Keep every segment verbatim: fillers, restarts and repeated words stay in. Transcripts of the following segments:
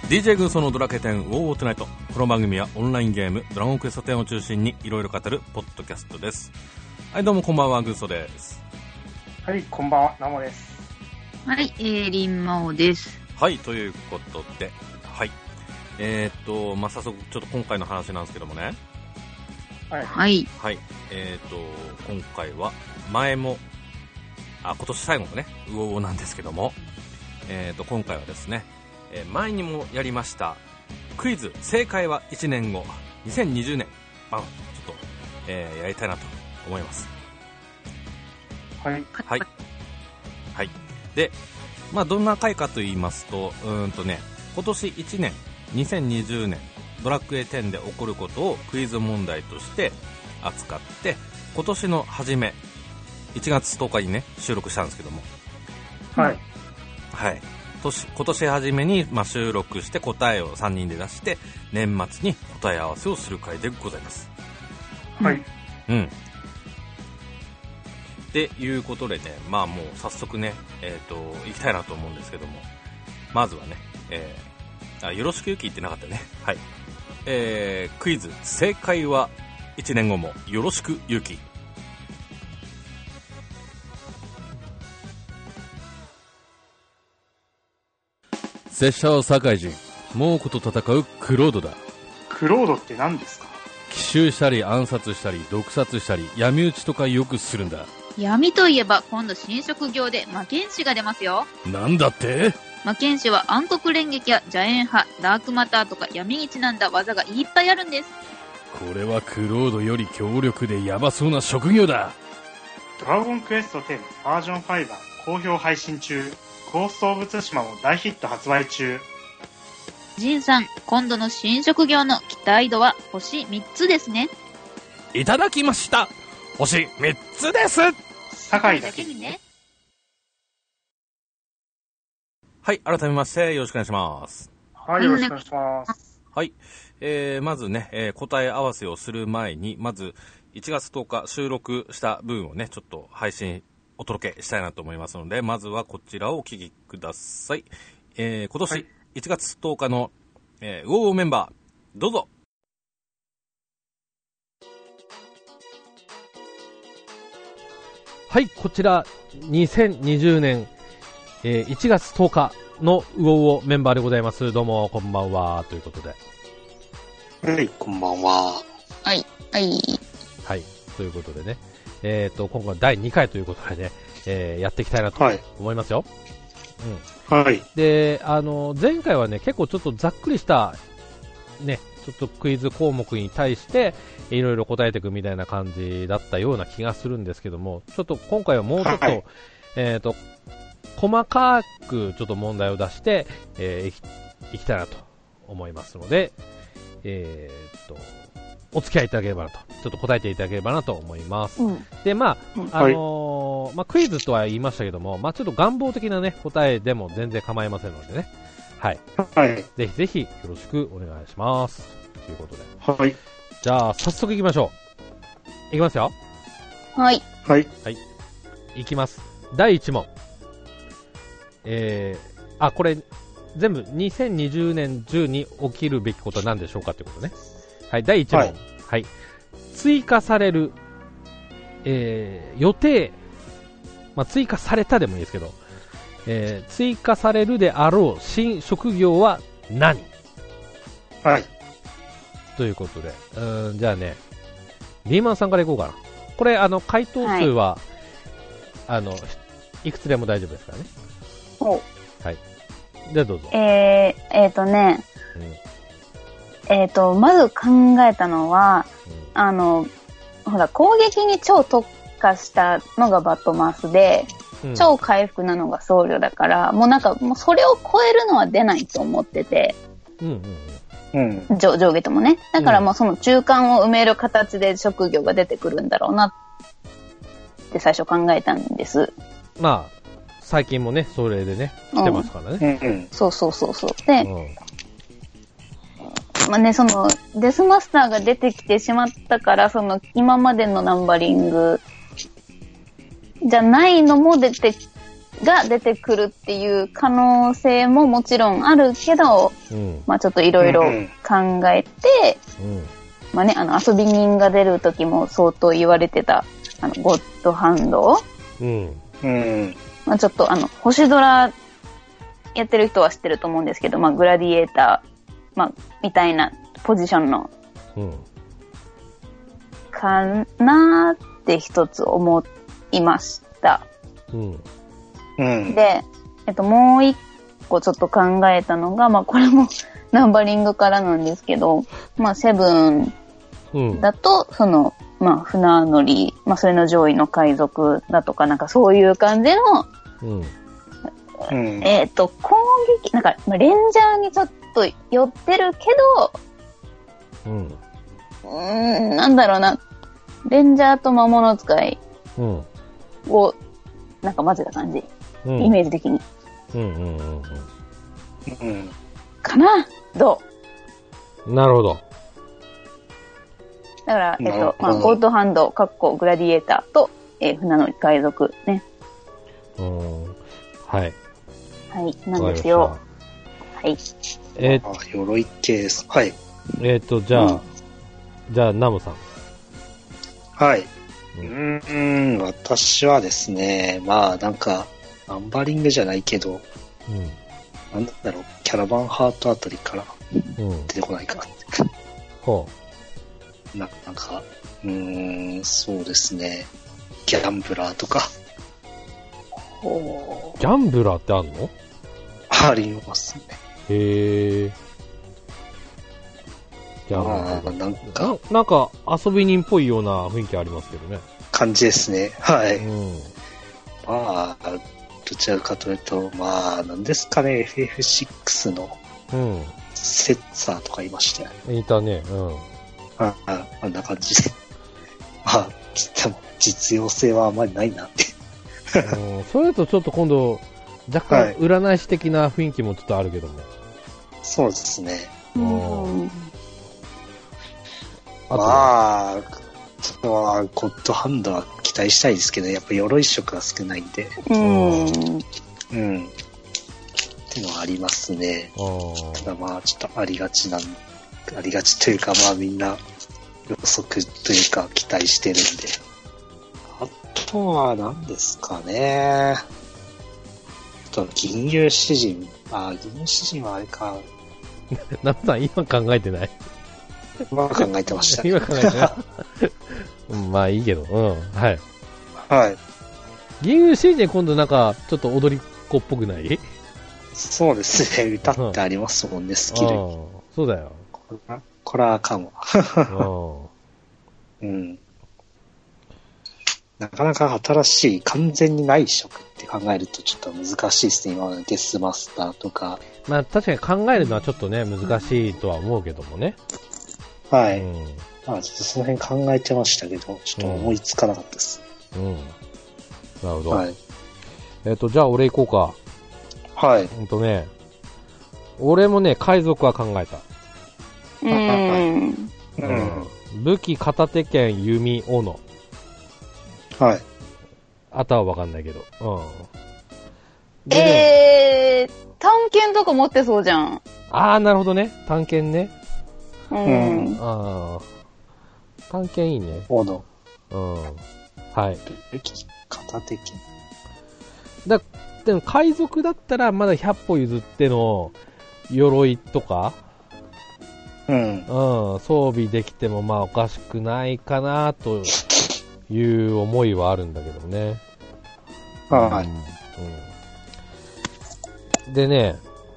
ディージェー 軍曹のドラケテンウォーウォートナイト。この番組はオンラインゲームドラゴンクエストテンを中心にいろいろ語るポッドキャストです。はい、どうもこんばんは、軍曹です。 はい、こんばんは、ナモです。 はい、えー、リンマオです。 はい、ということで、はい、えー、っと、まあ、早速ちょっと今回の話なんですけどもね。 はい。はい。 はい、えー、っと、今回は前も、あ、今年最後のね、ウォーウォーなんですけども、えー、っと、今回はですね、えー、前にもやりましたクイズ正解はいちねんごにせんにじゅうねん、まあ、ちょっと、えー、やりたいなと思います。 はいはいはい。で、まあどんな回かと言いますと、うーんとね、今年いちねんにせんにじゅうねんドラクエテンで起こることをクイズ問題として扱って、今年の初めいちがつとおかにね収録したんですけども、 はいはい。年今年初めに、まあ、収録して答えをさんにんで出して、年末に答え合わせをする回でございます。 はい。 うん。っていうことでね、まあもう早速ね、えっと、行きたいなと思うんですけども、まずはね、えー、あ、よろしくゆきってなかったね。はい。えー、クイズ、正解はいちねんごもよろしくゆき。拙者は堺人、猛虎と戦うクロードだ。 クロードって何ですか？ 奇襲したり暗殺したり毒殺したり闇討ちとかよくするんだ。 闇といえば今度新職業で魔剣士が出ますよ。 なんだって？ 魔剣士は暗黒連撃や邪炎派、ダークマターとか闇にちなんだ技がいっぱいあるんです。 これはクロードより強力でヤバそうな職業だ。 ドラゴンクエストテンバージョンファイブは好評配信中。ゴーストオブツシマも大ヒット発売中。 ジンさん、今度の新職業の期待度は星みっつですね。 いただきました。星みっつです。 堺だけにね。 はい、改めましてよろしくお願いします。 はい、よろしくお願いします。 はい、えー、まずね、えー、答え合わせをする前に、まずいちがつとおか収録した分をね、ちょっと配信お届けしたいなと思いますので、まずはこちらをお聞きください。えー、今年いちがつとおかの、えー、ウォーウォーメンバー、どうぞ。 はい、こちらにせんにじゅうねん、えー、いちがつとおかのウォーウォーメンバーでございます。どうもこんばんはということで。 はい、こんばんは。 はいはいはいということでね。えっと、今回だいにかいということでね、えー、やっていきたいなと思いますよ。 はい。うん。はい。 で、あの、前回はね、結構ちょっとざっくりした、ね、ちょっとクイズ項目に対して、いろいろ答えていくみたいな感じだったような気がするんですけども、ちょっと今回はもうちょっと、はい、えっと、細かくちょっと問題を出して、えー、いき、いきたいなと思いますので、えー、っと、お付き合いいただければなと、ちょっと答えていただければなと思います。うん、で、まあ、あのー、まあ、クイズとは言いましたけども、まあ、ちょっと願望的なね、答えでも全然構いませんのでね。はい。はい。ぜひぜひよろしくお願いします。ということで。 はい。 じゃあ、早速行きましょう。行きますよ。 はい。 はい。 はい。行きます。だいいち問。えー、あ、これ、全部にせんにじゅうねん中に起きるべきことは何でしょうかということね。はい、だいいち問。はい。はい、追加される、えー、予定、まあ、追加されたでもいいですけど、えー、追加されるであろう新職業は何？ はい。 ということで、うーん、じゃあね、リーマンさんからいこうかな。これ、あの、回答数は、はい、あの、いくつでも大丈夫ですからね。 お。 はい。じゃあどうぞ。 えー、えーとね、うん、えーと、まず考えたのは、うん、あの、ほら、攻撃に超特化したのがバットマースで、うん、超回復なのが僧侶だから、もうなんか、もうそれを超えるのは出ないと思ってて、うんうんうん、上, 上下ともね。だからもうその中間を埋める形で職業が出てくるんだろうなって最初考えたんです。 まあ、最近もね、それでね、来てますからね。 うんうん、そうそうそうそう。で、うんまあね、そのデスマスターが出てきてしまったから、その今までのナンバリングじゃないのも出てが出てくるっていう可能性ももちろんあるけど、うん、まあちょっといろいろ考えて、うん、まあね、あの遊び人が出る時も相当言われてた、あの、ゴッドハンド、うんうん、まあちょっとあの、星空やってる人は知ってると思うんですけど、まあグラディエーター、まあみたいなポジションの、うん、かなーって一つ思いました。うんうん、で、えっと、もう一個ちょっと考えたのが、まあ、これもナンバリングからなんですけど、まあ、セブンだと、うん、その、まあ、船乗り、まあ、それの上位の海賊だとか、なんかそういう感じの、うん、えっと、攻撃、なんか、まあ、レンジャーにちょっと寄ってるけど、うん、うーん、なんだろうな、レンジャーと魔物使いを、なんか混ぜた感じ。うん、イメージ的に。うんうんうんうん。うん。かな？どう？なるほど。 だから、えっと、まあ、ゴードハンド、カッコ、グラディエーターと、えー、船乗り海賊ね。 うん。はい。 はい、なんですよ。はい。 えー、あ、鎧系です。はい。 えっと、じゃあ、うん、じゃあ、ナムさん。 はい。うーん、私はですね、まあ、なんか、ナンバリングじゃないけど、うん、なんだろう、キャラバンハートあたりから出てこないかなって。ほう。な、なんか、うーん、そうですね、ギャンブラーとか。 ほう。ギャンブラーってあんの？ ありますね。 へー。 ギャンブラー。なんかな、なんか遊び人っぽいような雰囲気ありますけどね。 感じですね。はい。うん、まあ、どちらかというと、まあ、なんですかね、エフエフシックス の、うん。セッツァーとかいましたよね。 いたね、うん。 ああ、あんな感じで。まあ、でも、実用性はあまりないなって。 うん、それだとちょっと今度、若干占い師的な雰囲気もちょっとあるけども。はい、 そうですね。うん。 あとまあ、ゴッドハンドは期待したいですけど、やっぱ鎧色が少ないんで。うん。うん。っていうのはありますね。ただまあ、ちょっとありがちなん、ありがちというか、まあみんな予測というか期待してるんで。あとは何ですかね。あと、銀融詩人。あ、銀融詩人はあれか。 ナムさん、今考えてない？ 今考えてました、ね。 今考えてない。うん、まあいいけど、うん、はい。 はい。 銀融詩人今度なんか、ちょっと踊り子っぽくない？ そうですね。歌ってありますもんね、スキル。 そうだよ。 これはあかんわ。うん。なかなか新しい、完全にない色って考えるとちょっと難しいですね。今までデスマスターとか。 まあ確かに考えるのはちょっとね、難しいとは思うけどもね。 はい。うん、まあちょっとその辺考えてましたけど、ちょっと思いつかなかったです。うん。うん、なるほど。はい。えっと、じゃあ俺行こうか。はい。 ほんとね、俺もね、海賊は考えた。 うーん。 うん。武器片手剣弓斧。 はい。 あとはわかんないけど。 うん。えー、探検とか持ってそうじゃん。 あー、なるほどね。探検ね。 うん。 あー。探検いいね。 斧。 うん。はい。 武器片手剣。 だ、でも海賊だったらまだひゃっぽ譲っての鎧とか、うん。うん。装備できてもまあおかしくないかなという思いはあるんだけどね。 はい、うんうん。でね、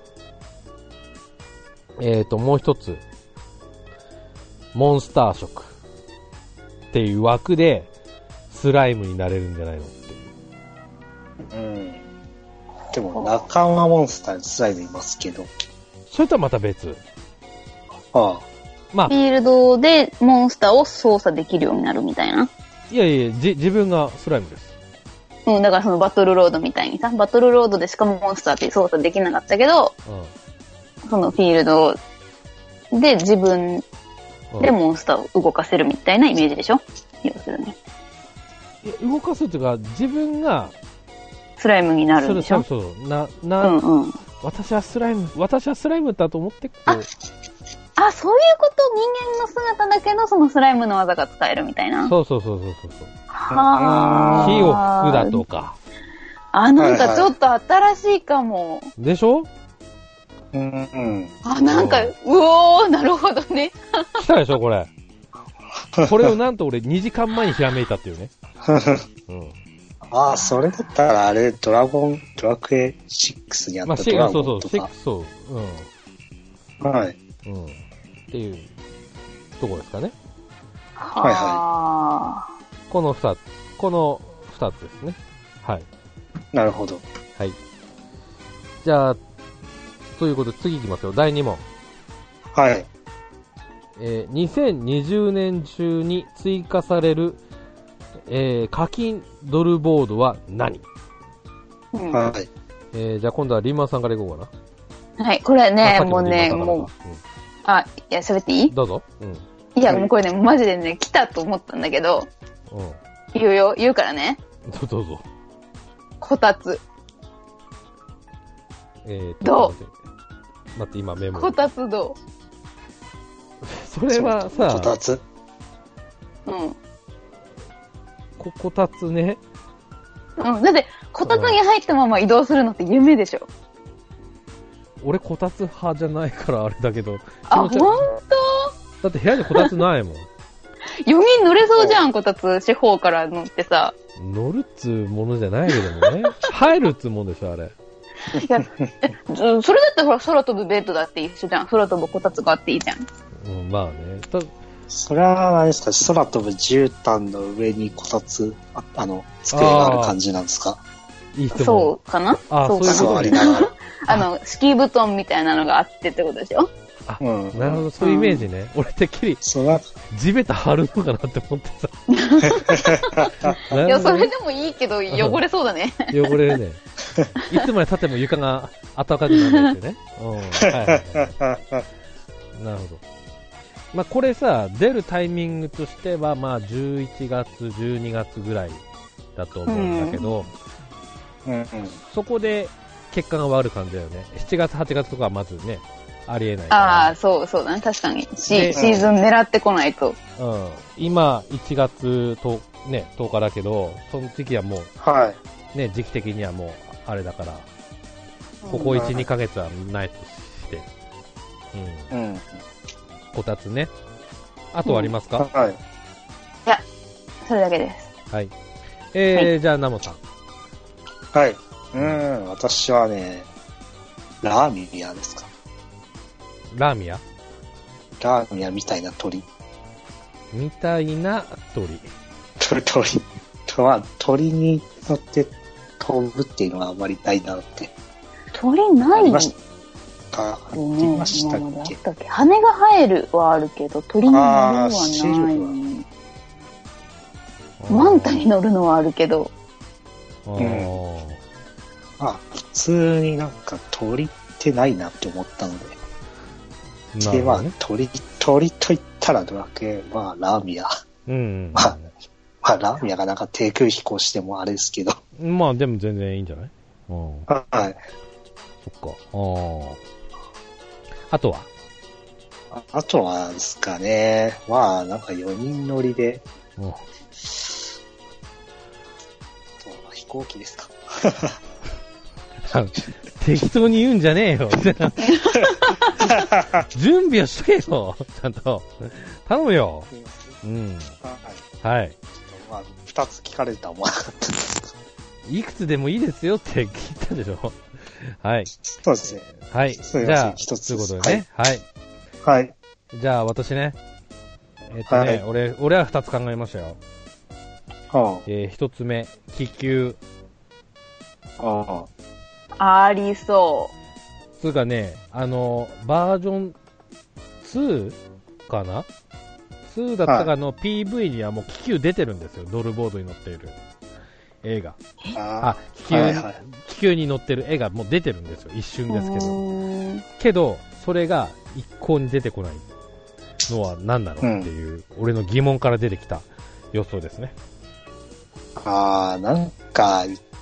えーと、もう一つ。モンスター色っていう枠でスライムになれるんじゃないのっていう。 うん。でも仲間モンスターにスライムいますけど。 それとはまた別。 ああ。 まあ。フィールドでモンスターを操作できるようになるみたいな。 いやいや、じ、自分がスライムです。 うん、だからそのバトルロードみたいにさ、バトルロードでしかもモンスターって操作できなかったけど、うん、そのフィールドで自分でモンスターを動かせるみたいなイメージでしょ？要するに。 いや、動かすというか、自分がスライムになるんでしょ。 そうそう。な、な、 うんうん。 私はスライム、私はスライムだと思ってこう。 あ、あ、そういうこと人間の姿だけど、そのスライムの技が使えるみたいな。 そうそうそうそうそうそう。 は火を吹くだとか。 あ、なんかちょっと新しいかも。 でしょ？ うんうん。 あ、なんか、うおー、なるほどね。 来たでしょ、これ。これをなんと俺にじかんまえにひらめいたっていうね。うん、 ああ、それだったらあれ、ドラゴン、ドラクエシックスにあったドラゴンとか。 まあ、そうそう、そう、 うん。はい。 うん。っていうところですかね。 はいはい。この二つ、この二つですね。はい。 なるほど。 はい。じゃあ、ということで次いきますよ。だいに問。 はい。 えー、にせんにじゅうねん中に追加される、えー、課金ドルボードは何？ うん、 はい。 えー、じゃあ今度はリンマンさんからいこうかな。はい、これね、もうね、 もう、 うん、あ、いや、喋っていい？ どうぞ。うん。 いや、もうこれね、マジでね、来たと思ったんだけど、うん。言うよ、言うからね。 どうぞ。 こたつ。 えーと、 どう？ 待って、今メモ。 こたつどう？ それはさ、 こたつ。 うん。 こ、こたつね。 うん。だって、こたつに入ったまま移動するのって夢でしょ。 俺、こたつ派じゃないからあれだけど。 あ、ほんと？ だって部屋にこたつないもん。 よにん乗れそうじゃん、こたつ。四方から乗ってさ。 乗るっつうものじゃないけどもね。入るっつうもんでしょ、あれ。 いや、え、それだってほら、空飛ぶベッドだって一緒じゃん。空飛ぶこたつがあっていいじゃん。 うん、まあね。たそれは何ですか、空飛ぶ絨毯の上にこたつ、あ, あの、机がある感じなんですか？ いいと思う。 そうかな？ あ、 そうかな。 そうありながら。 あの、敷布団みたいなのがあってってことでしょ？ あ、うん、なるほど、そういうイメージね。うん、俺てっきり、地べた張るのかなって思ってさ。 いや、それでもいいけど、汚れそうだね。 汚れるね。いつまで経っても床が暖かくなるんですよね。うん。はいはいはい。なるほど。まあ、これさ、出るタイミングとしては、まあ、じゅういちがつ、じゅうにがつぐらいだと思うんだけど、 うんうん、 そこで結果が悪る感じだよね。しちがつ、はちがつとかはまずね、ありえないから。 ああ、そうそうだね。確かに。シ, シーズン狙ってこないと。 うん。今、いちがつと、ね、とおかだけど、その時期はもう、 はい。 ね、時期的にはもう、あれだから、ここいち、にかげつはないとして。うん。うん。こたつね。あとありますか？ うん、はい。いや、それだけです。 はい。えー、はい、じゃあ、ナモさん。 はい。うーん、私はね、ラーミアですか。 ラーミア？ ラーミアみたいな鳥。 みたいな鳥。 鳥、鳥。とは、鳥に乗って飛ぶっていうのはあまりないなって。 鳥ないあか、ありましたっけ？ っけ羽が生えるはあるけど、鳥に乗るはない。マンタに乗るのはあるけど。 うん。あ、普通になんか鳥ってないなって思ったので。で、ね、まあ、鳥、鳥と言ったらドラクエ、まあ、ラーミア。 うん、うん。 まあ、まあ、ラーミアがなんか低空飛行してもあれですけど。 まあ、でも全然いいんじゃない？うん。 はい。 そっか。ああ。あとはあ、あとはですかね。まあ、なんかよにん乗りで。うん。飛行機ですか。 適当に言うんじゃねえよ。準備をしとけよ。ちゃんと。頼むよ。うん。はい。はい。 まあ、二つ聞かれたら思わなかったです。 いくつでもいいですよって聞いたでしょ。はい。 そうですね。 はい。じゃあ、一つということでね。はい。 はい。 じゃあ、私ね。えっとね、はい、俺、俺は二つ考えましたよ。 はあ、 えー、一つ目、気球。 ああ。ありそう。 つうかね、あの、バージョンツーかな ?ツー だったかの、はい、ピーブイ にはもう気球出てるんですよ。ドルボードに乗っている映画。あ、気球、はいはい、気球に乗ってる絵がもう出てるんですよ。一瞬ですけど。けど、それが一向に出てこないのは何なのっていう、うん、俺の疑問から出てきた予想ですね。 あー、なんか言っ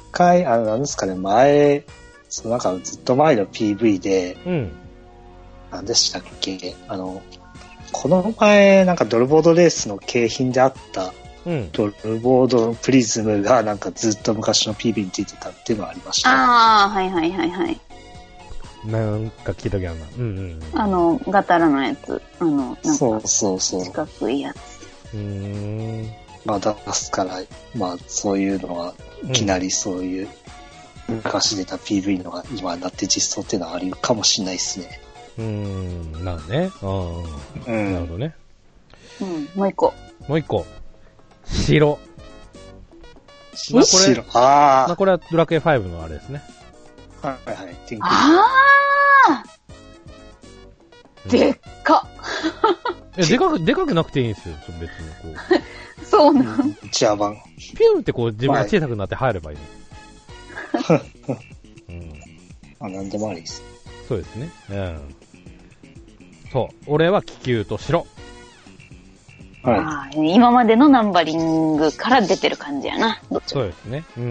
回、あの、なんですかね、前、そのなんかずっと前の ピーブイ で、 うん。 何でしたっけ、あの、この前、なんかドルボードレースの景品であった、 うん。 ドルボードのプリズムがなんかずっと昔の ピーブイ についてたっていうのがありました。 ああ、はいはいはいはい。 なんか聞いたけどな。うんうん。 あの、ガタラのやつ。あの、なんか、 そうそうそう。 四角いやつ。 うーん。 まあ出すから、まあそういうのは、いきなりそういう、昔出た ピーブイ のが今になって実装っていうのはあるかもしれないですね。 うーん、なるね。うん。なるほどね。 うん、もう一個。 もう一個。白。 白。白。ああ。 まあこれはドラクエファイブのあれですね。 はいはい。 ああ、うん、でっかえ、でかく、でかくなくていいんですよ、別にこう。そうなん。 チア版。 ピュンってこう自分が小さくなって入ればいいの。うん。 あ、なんでもありです。 そうですね。うん。そう。俺は気球と白。 はい。今までのナンバリングから出てる感じやな。どっちも。 そうですね。うん。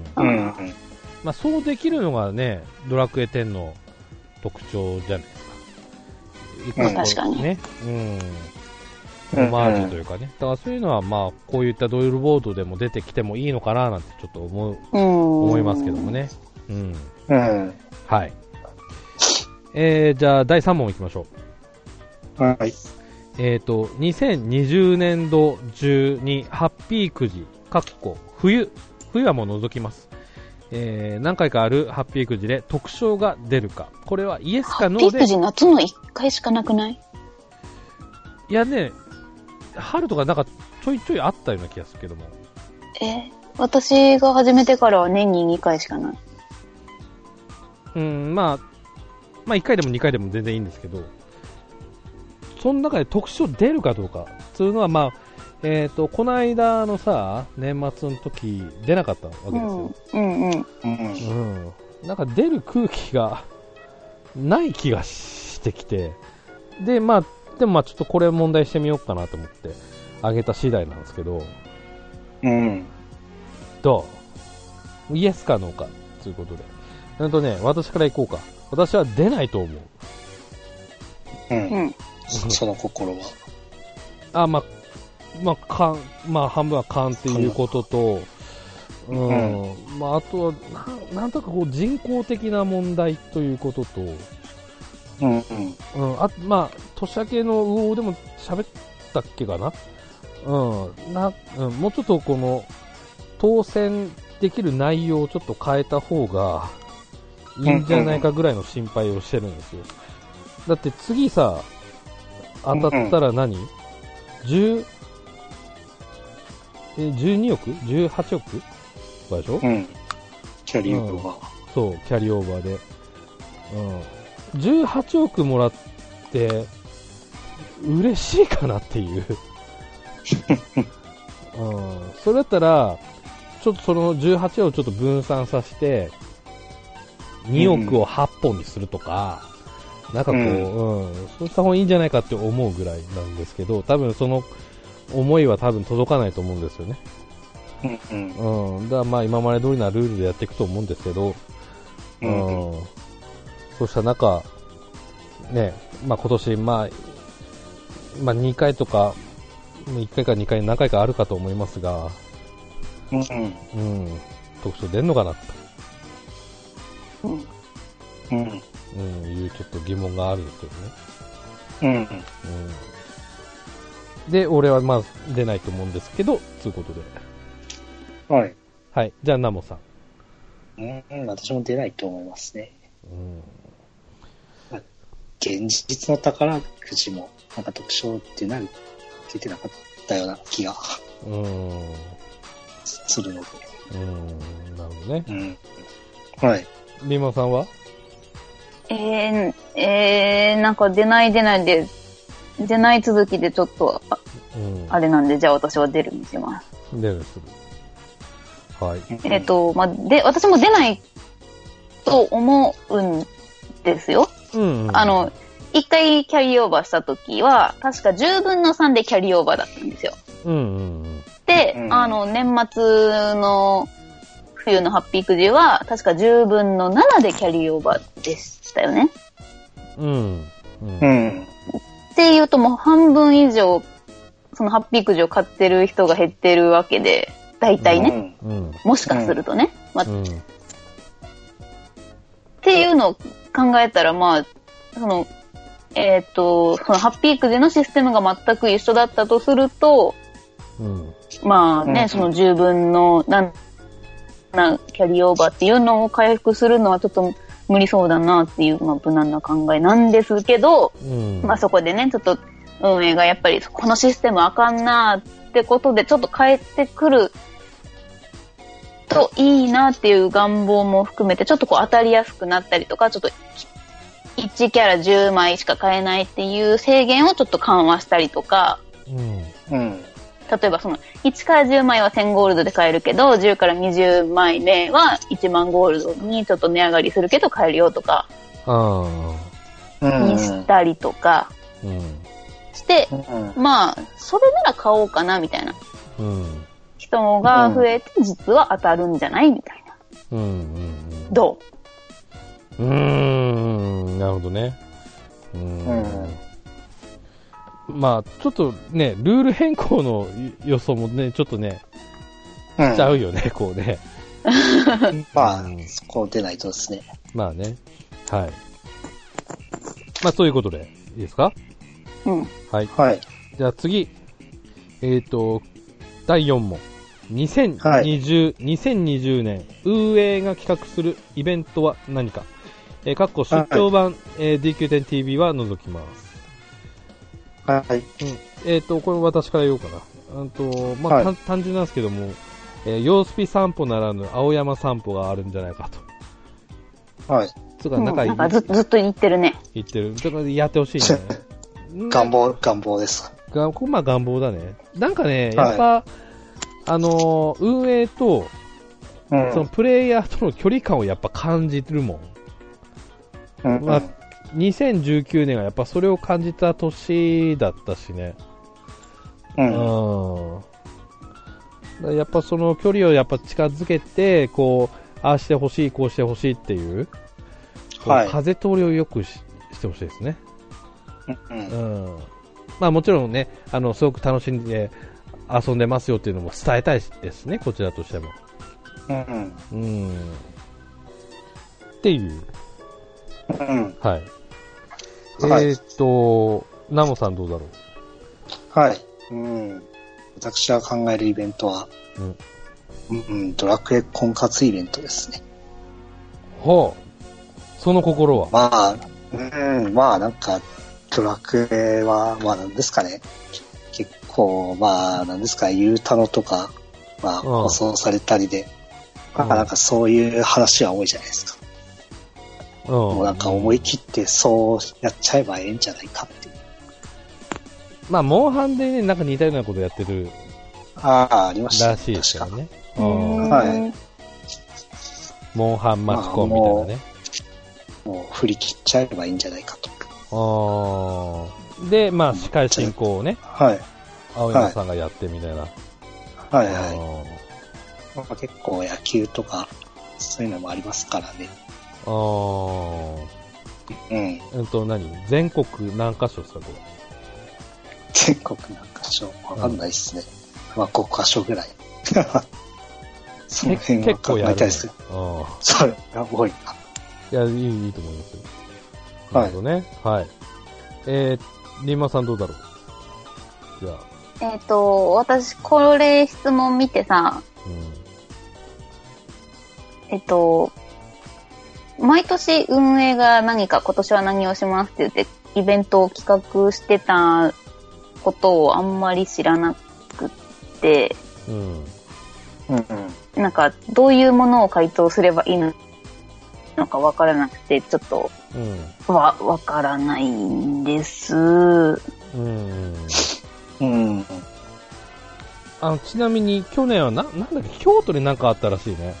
うん。 まあそうできるのがね、ドラクエテンの特徴じゃないですか。 まあ確かに。 ね。うん。オマージュというかね。だからそういうのはまあこういったドイルボードでも出てきてもいいのかななんてちょっと思う、思いますけどもね。うん。 うん。 はい。えー、じゃあだいさん問いきましょう。はい。 えっと、にせんにじゅうねんど中にハッピーくじ、かっこ冬、冬はもう除きます。えー、何回かあるハッピーくじで特賞が出るか。これはイエスかノーで。 ハッピーくじ夏のいっかいしかなくない？ いやね、春とかなんかちょいちょいあったような気がするけども。 えー、私が始めてからは年ににかいしかない。 うん、まあ、まあいっかいでもにかいでも全然いいんですけど、その中で特賞出るかどうかっていうのはまあ、えっと、この間のさ、年末の時出なかったわけですよ。 うん、うん、うん。 うん。なんか出る空気がない気がしてきて、で、まあ、でもまあちょっとこれ問題してみようかなと思ってあげた次第なんですけど、 うん。 どう？イエスかノーかということで。なんとね、私から行こうか。私は出ないと思う。 うん。うん、その心は。 あ、まあ、まあ、かん、まあ、半分は勘っていうことと、うん、うん、まあ、あとは、な、なんとかこう、人工的な問題ということと、 うん、うん。 うん、あ、まあ、年明けのウオーでも喋ったっけかな、うん、な、うん、もうちょっとこの、当選できる内容をちょっと変えた方が、いいんじゃないかぐらいの心配をしてるんですよ。だって次さ、当たったら何？ じゅう、え、じゅうにおく ?じゅうはちおくとかでしょ？ うん。キャリーオーバー、うん。 そう、キャリーオーバーで。うん。じゅうはちおくもらって、嬉しいかなっていう。うん。それだったら、ちょっとそのじゅうはちをちょっと分散させて、におくをはっぽんにするとか、うん、なんかこう、うん、うん、そうした方がいいんじゃないかって思うぐらいなんですけど、多分その、思いは多分届かないと思うんですよね。 うん、うん。 うん。だからまあ今まで通りなルールでやっていくと思うんですけど、うん。うん、そうした中、ね、まあ今年、まあ、まあにかいとか、いっかいかにかい何回かあるかと思いますが、 うん。 うん。特徴出んのかなと。 うん。うん。 うん、いうちょっと疑問があるんですけどね。 うん。うん。 で、俺はまあ出ないと思うんですけど、ということで。 はい。 はい。じゃあ、ナモさん。うん、私も出ないと思いますね。うん。まあ、現実の宝くじも、なんか特徴ってなる、出てなかったような気が、うん。するので。 うん。なるほどね。 うん。はい。 リモさんは？ えー、えー、なんか出ない出ないで、出ない続きでちょっと、あ、うん、あれなんで、じゃあ私は出るにします。 出るする。はい。 えっ、ー、と、まあ、で、私も出ないと思うんですよ。 うんうん、 あの、一回キャリーオーバーした時は、確かじゅうぶんのさんでキャリーオーバーだったんですよ。 うんうんうん、 で、あの、年末の冬のハッピーくじは、確かじゅうぶんのななでキャリーオーバーでしたよね。 うん。 うん。 っていうともう半分以上、そのハッピーくじを買ってる人が減ってるわけで、大体ね。 うん。 もしかするとね。まあうん。 っていうのを考えたら、まあ、その、えっと、そのハッピーくじのシステムが全く一緒だったとすると、 うん。 まあね、 うんそのじゅうぶんのななキャリーオーバーっていうのを回復するのはちょっと無理そうだなっていう、まあ、無難な考えなんですけど、 うん。 まあそこでね、ちょっと運営がやっぱりこのシステムあかんなってことでちょっと変えてくるといいなっていう願望も含めてちょっとこう当たりやすくなったりとか、ちょっといちキャラじゅうまいしか買えないっていう制限をちょっと緩和したりとか、 うん。 うん。 例えばそのいちからじゅうまいはせんゴールドで買えるけど、じゅうからにじゅうまいめはいちまんゴールドにちょっと値上がりするけど買えるよとかああ。 にしたりとかうん。 して、 うん。 まあ、それなら買おうかなみたいなうん。 人が増えて実は当たるんじゃないみたいな。 うん。うん。 どうーん。なるほどね。うーん。 うんまあ、ちょっとね、ルール変更の予想もね、ちょっとね、 うんしちゃうよね、こうね。 まあう、んそこ出ないとですね。 まあね。はい。まあ、そういうことで、いいですか？ ううん。 はい。 はい。 じゃあ次。えっと、だいよん問。にせんにじゅう、にせんにじゅうねん、運営が企画するイベントは何か。えー、かっこ出張版、はい、えー、ディーキューテンティービー は除きます。 はい。うん。 えっ、ー、と、これ私から言おうかな。うんと、まあ、はい、単純なんですけども、えー、ヨースピ散歩ならぬ青山散歩があるんじゃないかと。 はい。 つか仲いい。なんかずずっと言ってるね。 言ってる。だからやってほしいね。 願望、願望です。 が、まあ願望だね。なんかね、やっぱ、はい、あのー、運営と、うん、そのプレイヤーとの距離感をやっぱ感じるもん。うん、うん、まあにせんじゅうきゅうねんはやっぱそれを感じた年だったしね。うん。うん、やっぱその距離をやっぱ近づけて、こう、ああしてほしい、こうしてほしいっていう、はい、風通りを良く し, してほしいですね。うん。うん、まあもちろんね、あの、すごく楽しんで遊んでますよっていうのも伝えたいですね、こちらとしても。うん。うん。っていう。うん。はい。はい、えー、っと、ナモさんどうだろう？はい。うん。私が考えるイベントは、うん、うん、ドラクエ婚活イベントですね。 はあ。その心は？ まあ、うん、まあなんか、ドラクエは、まあなんですかね。結構、まあなんですか、ユータノとか、まあ放送されたりで、うん、なんかそういう話は多いじゃないですか。うん、もうなんか思い切ってそうやっちゃえばええんじゃないかっていう。 まあ、モンハンでね、なんか似たようなことやってる。 ああ、ありました。 らしいですよね。 はい。 モンハンマチコンみたいなね。 まあ、もう、もう振り切っちゃえばいいんじゃないかと。 ああ。で、まあ、司会進行をね。 はい。 青山さんがやってみたいな。 はいはい。まあ、結構野球とか、そういうのもありますからね。 ああ。うん。うんと、何？全国何カ所ですか、これ。 全国何カ所わかんないっすね。うん、まあ、ごカ所ぐらい。その辺は考えたいですけど。ああ。それが多いな。 いや、いい、いいと思いますよ。なるほどね。はい。えー、リンマさんどうだろう？じゃあ。 えっ、ー、と、私、これ質問見てさ、うん、えっと、毎年運営が何か今年は何をしますって言ってイベントを企画してたことをあんまり知らなくて、うんうん、なんかどういうものを回答すればいいのかわからなくてちょっと、うん、わわからないんです。うんうん、あのちなみに去年はななんだっけ京都でなんかあったらしいね。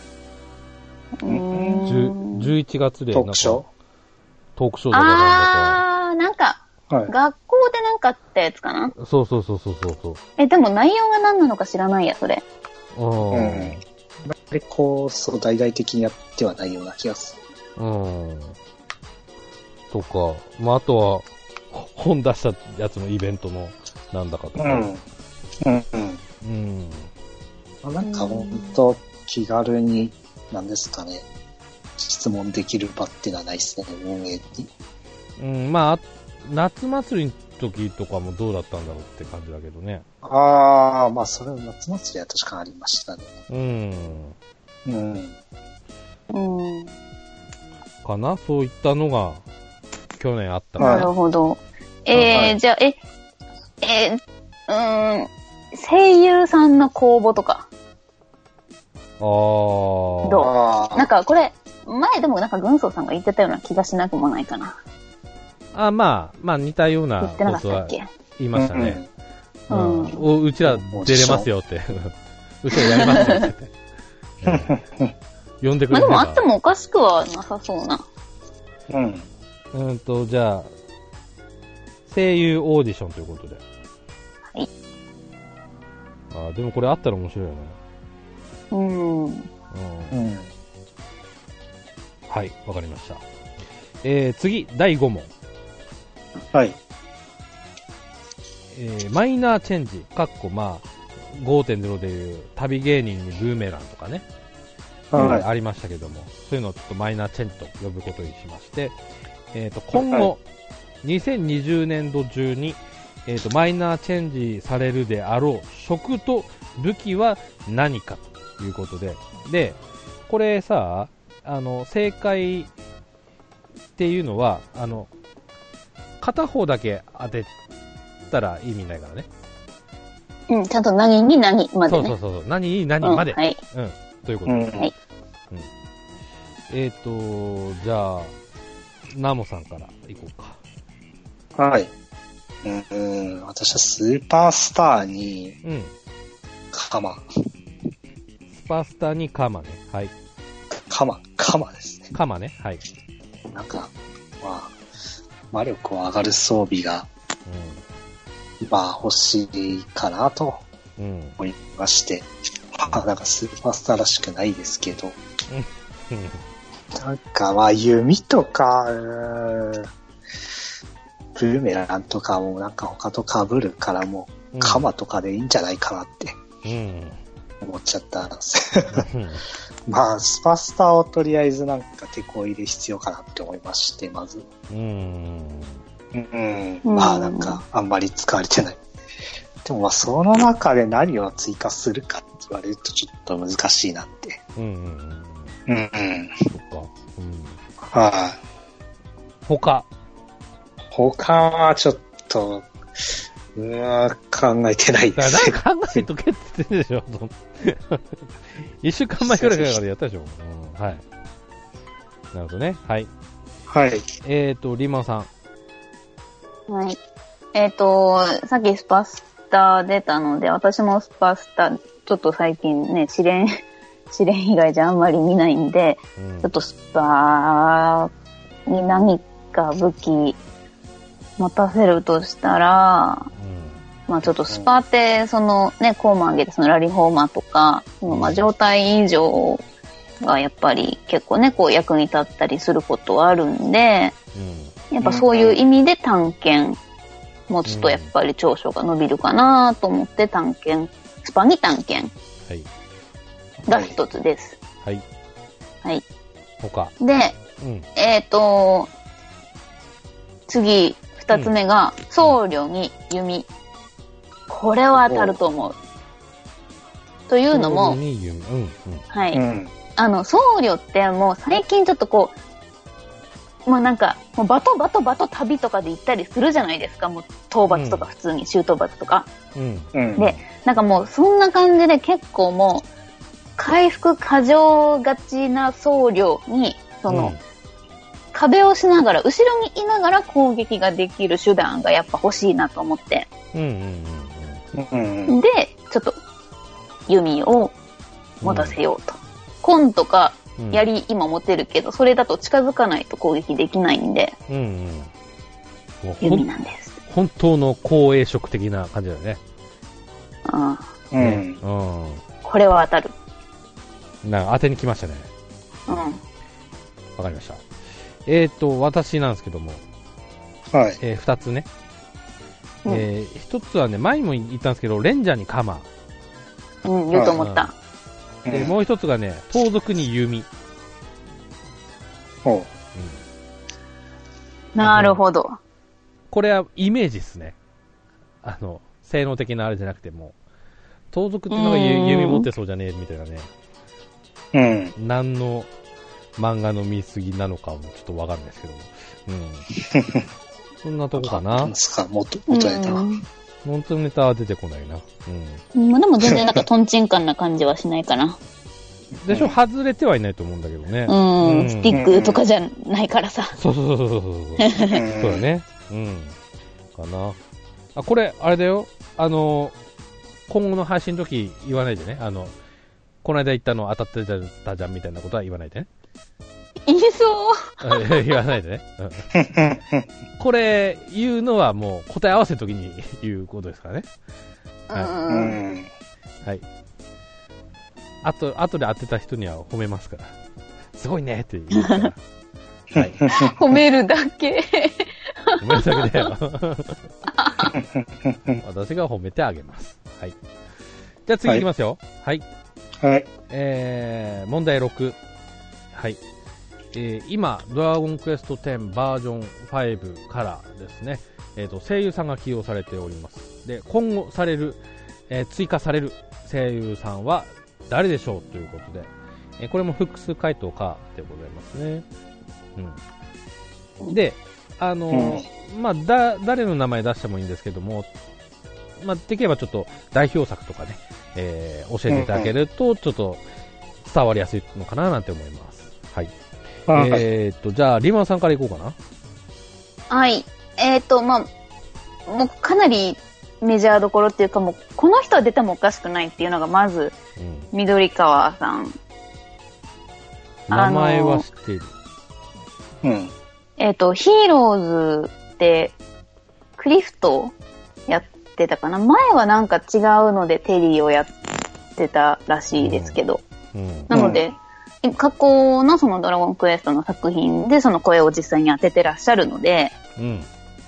じゅういちがつでなんかトークショートークショーだからあー、なんか、はい、学校でなんかあったやつかな。 そうそうそうそうそう。 え、でも内容が何なのか知らないや、それ。 うん。 りこう、そう大々的にやってはないような気がする。うん。とか、まあ、あとは、本出したやつのイベントのなんだかとか。 うん。うん。うん。うん。なんかほんと気軽に、なんですかね、質問できる場っていうのはないですね、運営に。 うん、まあ、夏祭りの時とかもどうだったんだろうって感じだけどね。 ああ、まあそれは夏祭りは確かありましたね。 うん。 うん。 うん。 かな、そういったのが去年あったから。 なるほど。えー、はい、じゃあ、え、えー、うーん、声優さんの公募とか。 ああ。 どう？なんかこれ、前でもなんか軍曹さんが言ってたような気がしなくもないかな。 あ、まあ、まあ似たようなことは言いましたね。うんうん、うちら出れますよって。うちらやりますよって。呼んでくれれば。 まあでもあってもおかしくはなさそうな。 うん。 うんと、じゃあ、声優オーディションということで。 はい。 あ、でもこれあったら面白いよね。 うん。うん。 はい、わかりました。えー、次、だいご問。 はい。 えー、マイナーチェンジ、かっこまあ、ごてんゼロ でいう旅芸人にブーメランとかね、はい、ありましたけども、そういうのをちょっとマイナーチェンジと呼ぶことにしまして、えーと、今後、はい、にせんにじゅうねんど中に、えーと、マイナーチェンジされるであろう職と武器は何かということで、で、これさ、あの、正解っていうのは、あの、片方だけ当てたら意味ないからね。 うん、ちゃんと何に何までね。 そうそうそう、何に何まで。 うん、はい。 うん、ということで。 うん、はい。 うん、えっ、ー、と、じゃあ、ナモさんからいこうか。はい。うん、私はスーパースターに、うん。カマ。 スーパースターにカマね。はい。 カマ、カマですね。 カマね。はい。 なんか、まあ、魔力を上がる装備が、うん、まあ欲しいかなと思いまして、うん、まあなんかスーパースターらしくないですけど、うん、なんかまあ弓とか、ブルーメランとかもなんか他と被るからもう、カマとかでいいんじゃないかなって思っちゃったんですよ。まあ、スパスターをとりあえずなんか手こ入れ必要かなって思いまして、まず。うん。うん。まあなんか、あんまり使われてない。でもまあ、その中で何を追加するかって言われるとちょっと難しいなって。うんうんうん。うんうん。そっか。うん。はい、あ。 他他はちょっと、うーん、考えてないです。 考えとけって言ってんでしょ。一週間前くらいからやったでしょ。うん、はい。なるほどね。はい。 はい。 えっ、ー、と、リマンさん。はい。えっ、ー、と、さっきスパスタ出たので、私もスパスタ、ちょっと最近ね、試練、試練以外じゃあんまり見ないんで、うん、ちょっとスパに何か武器持たせるとしたら、うん、まあちょっとスパって、そのね、コーマン上げてそのラリホーマとか、そのまあ状態以上がやっぱり結構ね、こう役に立ったりすることはあるんで、うん、やっぱそういう意味で探検持つとやっぱり長所が伸びるかなと思って探検、スパに探検が一つです。 はい。 はい。 他。 で、うん、えっと、次、二つ目が、僧侶に弓。これは当たると思う。というのも、うんうん、はい、うん。あの、僧侶ってもう最近ちょっとこう、まあなんか、もうバトバトバト旅とかで行ったりするじゃないですか。もう討伐とか普通に、周討伐とか。うん、で、なんかもうそんな感じで結構もう、回復過剰がちな僧侶に、その、うん壁をしながら、後ろにいながら攻撃ができる手段がやっぱ欲しいなと思って。うんうんうんうん、で、ちょっと、弓を持たせようと。うん、コンとか、槍今持てるけど、それだと近づかないと攻撃できないんで、うんうん、弓なんです。 本当の後衛色的な感じだよね。 ああ、ね、うん。これは当たる。 なんか当てに来ましたね。 うん。 わかりました。えーと、私なんですけども、 はい。 えー、二つね。 うん、 えー、一つはね、前にも言ったんですけど、レンジャーにカマ。 うん、言うと思った。 うん、で、もう一つがね、盗賊に弓。 ほう。うん。 なるほど。 これはイメージですね。あの、性能的なあれじゃなくても、盗賊っていうのが弓持ってそうじゃねえみたいなね。 うん。 何の漫画の見過ぎなのかもちょっとわかんないですけども。うん。そんなとこかな。 なんですか、元、元ネタ。 元ネタは出てこないな。 うん。まあ、でも全然なんかトンチンカンな感じはしないかな。 でしょ、外れてはいないと思うんだけどね。 うん、うん、スティックとかじゃないからさ。 そうそうそうそうそう。そうだね。うん。かな。あ、これ、あれだよ。あの、今後の配信の時言わないでね。あの、この間言ったの当たってたじゃんみたいなことは言わないでね。 言いそう言わないでね。うん、これ、言うのはもう答え合わせの時に言うことですからね。 はい。うん、 はい。あと、後で当てた人には褒めますから。すごいねって言うから。はい。 褒めるだけ。 褒めるだけだよ。私が褒めてあげます。はい。じゃあ次行きますよ。はい。 はい。 えー、問題ろく。はい。えー、今、ドラゴンクエストテンバージョンファイブからですね、えっと、声優さんが起用されております。で、今後される、えー、追加される声優さんは誰でしょうということで、えー、これも複数回答かでございますね。うん。で、あのーうん、まあ、だ、誰の名前出してもいいんですけども、まあ、できればちょっと代表作とかね、えー、教えていただけると、ちょっと伝わりやすいのかななんて思います。はい。えーっと、じゃあ、リマンさんからいこうかな。 はい。えーっと、まあ、もうかなりメジャーどころっていうか、もう、この人は出てもおかしくないっていうのが、まず、うん、緑川さん。 名前は知っている。 うん。 えーっと、ヒーローズで、クリフトやってたかな。前はなんか違うのでテリーをやってたらしいですけど。うんうん、なので、うん、過去のそのドラゴンクエストの作品でその声を実際に当ててらっしゃるので、うん、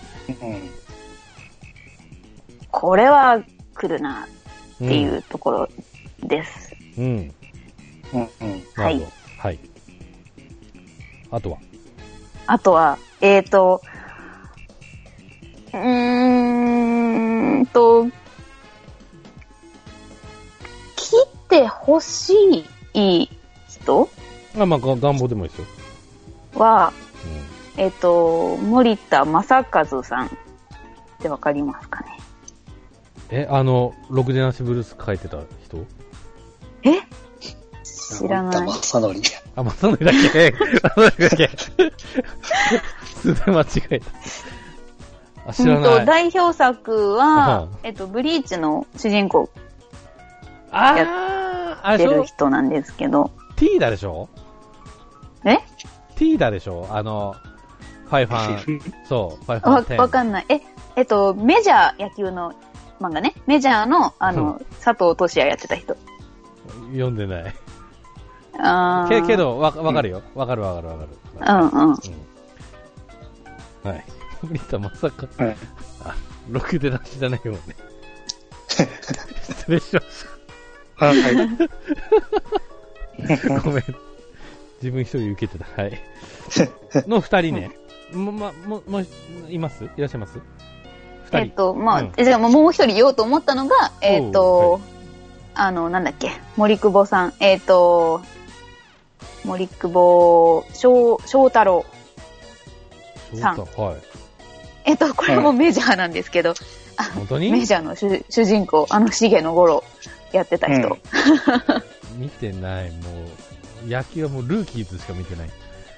これは来るなっていうところです。うん。うんうん、 はい。 はい。あとはあとは、えーと、うーんと、切ってほしい人あ、まあ、願望でもいいですよ。 は、うん、えっ、ー、と、森田正和さんってわかりますかね。 え、あの、ロクジェナシブルース書いてた人？ え知らない。 森田正則。 あ、正則だけ正則だけ素で間違えた。あ、知らない。 うんと、代表作は、えっと、ブリーチの主人公やってる人なんですけど。 ティーダでしょ？ え？ ティーダでしょ？あの、ファイファン、そう、ファイファンテン。 わかんない。え、えっと、メジャー野球の漫画ね。メジャーの、あの、うん、佐藤俊也やってた人。 読んでない。 あけ、けど、わ、わかるよ。わかるわかるわかる。 うんうん。うん、 はい。森田まさか、はい、あ、ろくでなしじゃないもんね。失礼しました。 はい。 ごめん。自分一人受けてた。はい。の二人ね。も、ま、も、も、います？いらっしゃいます？二人。 えっと、まあ、うん、じゃあもう一人言おうと思ったのが、えっと、はい、あの、なんだっけ、森久保さん。えっと、森久保翔、翔太郎さん。 はい。 えっと、これもメジャーなんですけど、 はい、本当にメジャーの 主, 主人公、あの、重野五郎やってた人。 うん、見てない、もう、野球はもうルーキーズしか見てない。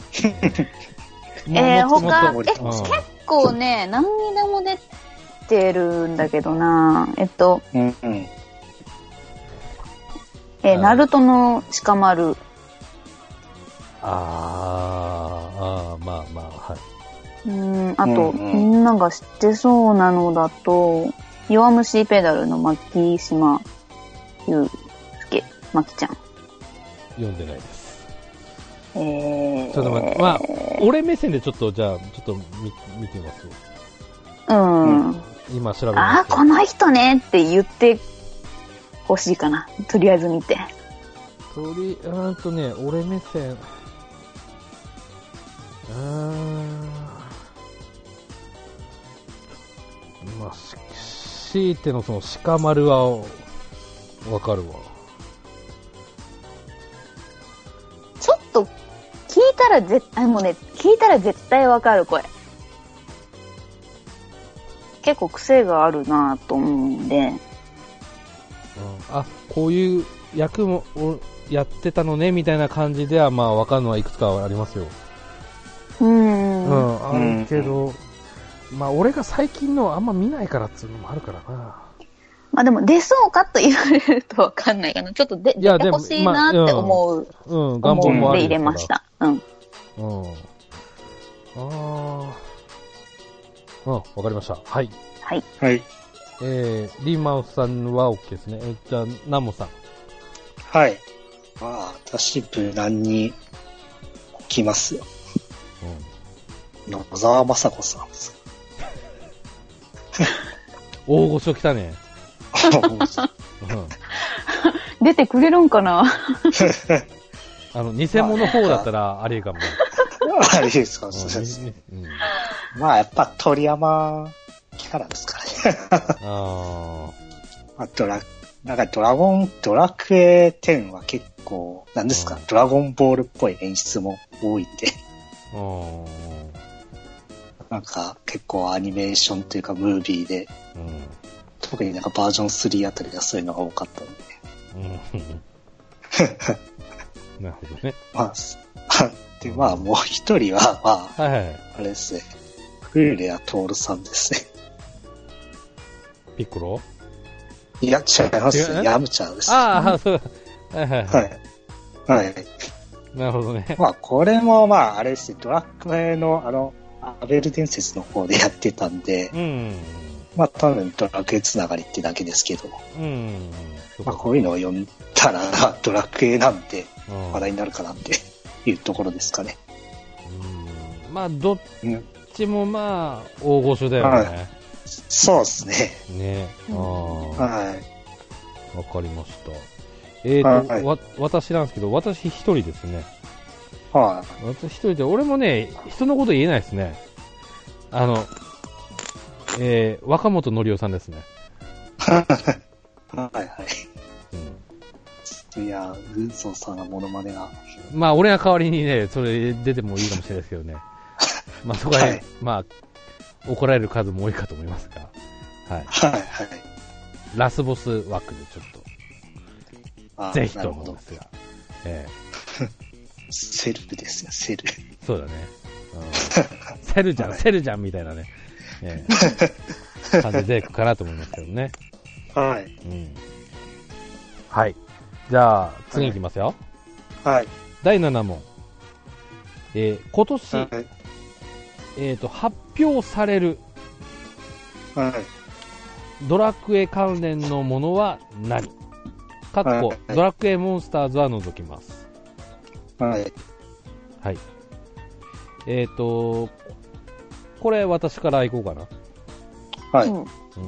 えー、他、え、結構ね、何にでも出てるんだけどなえっと、うんうん、えー、ナルトの鹿丸。 あー、あー、まあまあ、はい。 うん、あと、うんうん、みんなが知ってそうなのだと、弱虫ペダルの牧島祐介、牧ちゃん。 読んでないです。 えー、 ちょっと待って、まあ、俺目線でちょっと、じゃあ、ちょっと見、見てみます。 うん。 うん、今調べます。 あ、この人ねって言ってほしいかな。とりあえず見て。 とり、うんとね、俺目線、うーん、まあ、し、強いてのその鹿丸は、わかるわ。 ちょっと、聞いたら絶対、もうね、聞いたら絶対わかる、これ。結構癖があるなぁと思うんで。うん、 あ、こういう役もやってたのね、みたいな感じでは、まあ、わかるのはいくつかはありますよ。 うーん。 うん、あるけど、うん、まあ、俺が最近のあんま見ないからっていうのもあるからな。まあでも出そうかと言われるとわかんないかな。ちょっと出てほしいなって思う。 まあ、うん、うん、願望もあるで入れました。うん。うん。 ああ。うん、わかりました。はい。 はい。 はい。 えー、リーマウスさんは OK ですね。えじゃあ、ナモさん。 はい。まあ、私、無難に置きますよ。うん。野沢雅子さんです。 大御所来たね。 出てくれるんかなあの、偽物方だったらありかもね。 あれですか、うん、まあ、やっぱ鳥山キャラですかね。ああ。ドラ、なんかドラゴン、ドラクエテンは結構、なんですか、ドラゴンボールっぽい演出も多いんで。なんか結構アニメーションというかムービーで、うん、特になんかバージョンスリーあたりがそういうのが多かったので。 うん、なるほどね。 まあ、で、まあもう一人は、まあ、はいはい、あれですね、古谷徹さんですね。 ピッコロ？ いや、違いますね。ヤムチャです。 ああ、そう。はいはいはい。 はい。はい。 なるほどね。 まあこれもまああれですね、ドラクエのあの、アベル伝説の方でやってたんで、うん、まあ多分ドラクエつながりってだけですけど、うん、まあこういうのを読んだらドラクエなんで話題になるかなっていうところですかね。 うん、まあどっちもまあ大御所だよね。はい、 そうですね。 ね、あはい。 わかりました。えーと、はい、わ私なんですけど、私一人ですね。 はい、 私一人で、俺もね、人のこと言えないですね。あの、えー、若本のりおさんですね。 はいはい。うん、いや、軍曹さんがモノマネが。 まあ、俺が代わりにね、それ出てもいいかもしれないですけどね。まあ、そこは、はい、まあ、怒られる数も多いかと思いますが。はい。 はいはい。 ラスボス枠でちょっと、ぜひと思うんですが。えーセルですよ、セル。 そうだね。うん、セルじゃん、はい、セルじゃんみたいなね、えー、感じでいくかなと思いますけどね。 はい。 うん、はい。じゃあ、次いきますよ。 はい。 だいなな問。えー、今年、はい、えっと、発表される、 はい。 ドラクエ関連のものは何？かっこ、はい、ドラクエモンスターズは除きます。 はい。 はい。えっ、ー、と、これ私からいこうかな。 はい。うん、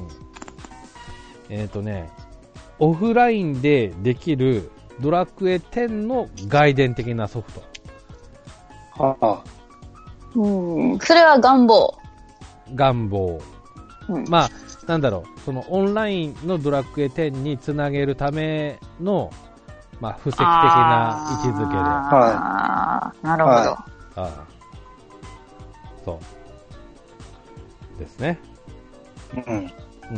えっ、ー、とね、オフラインでできるドラクエテンの外伝的なソフト。 はあ。 うん。それは願望。 願望。うん、まあ、なんだろう、そのオンラインのドラクエテンにつなげるためのまあ、布石的な位置づけで。 ああ、なるほど。はい、ああそうですね。 うん。 うん。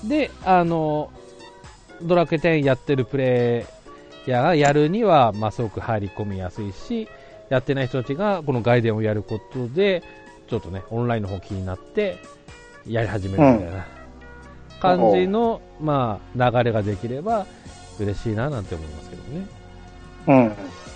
で、あの、ドラクエテンやってるプレイヤーがやるには、まあ、すごく入り込みやすいし、やってない人たちがこの外伝をやることで、ちょっとね、オンラインの方気になって、やり始めるみたいな。うん感じの、まあ、流れができれば嬉しいななんて思いますけどね。 うん。うん。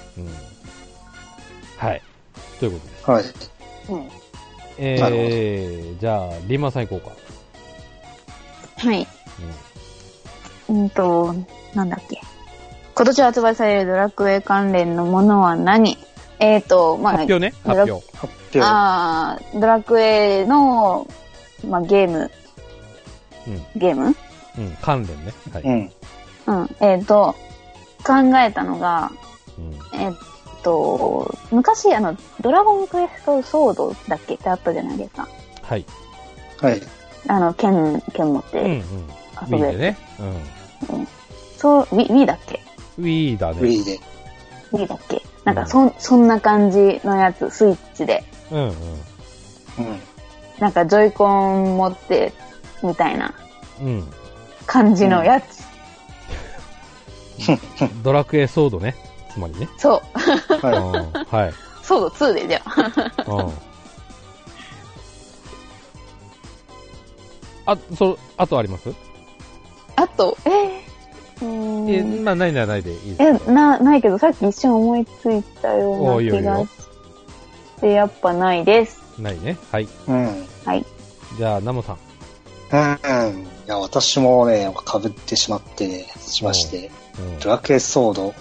はい。ということです。 はい。 うん。 えー、じゃあ、リンマさん行こうか。はい。うん、うんと、なんだっけ。 今年発売されるドラクエ関連のものは何？えっ、ー、と、まあ、 発表ね、発表。 発表。 ああ、ドラクエの、まあ、ゲーム。 うん。 ゲーム？ うん、関連ね。はい。 うん。 うん。えっ、ー、と、考えたのが、 うん、 えっ、ー、と、昔、あの、ドラゴンクエストソードだっけってあったじゃないですか。 はい。 はい。 あの、剣、剣持って遊ぶやつ。 うんうん、Wii でね。 うん。うん、そう、Wii, Wii だっけ？ Wii だね。 Wii で。 Wii だっけ？なんかそ、うん、そんな感じのやつ、スイッチで。 うんうん。うん。 なんか、ジョイコン持って、みたいな。 うん。 感じのやつ。 うん、ドラクエソードね。つまりね。 そう。 はい。はい。 ソードツーで、じゃあ。 うん。あ、そ、あとあります？ あと、えー、うーん。 え、まあ、ないならないでいいですえ、な、ないけど、さっき一瞬思いついたような気がして、やっぱないです。 ないね。はい。 うん。 はい。 じゃあ、ナモさん。 うん。いや、私もね、被ってしまって、しまして、ドラクエソード